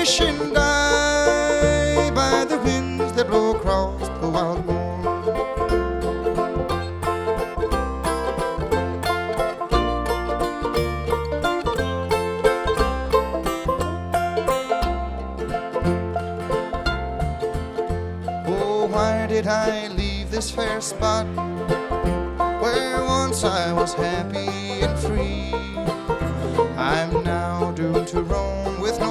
perish and die by the winds that blow across the wild moor. Oh, why did I leave this fair spot where once I was happy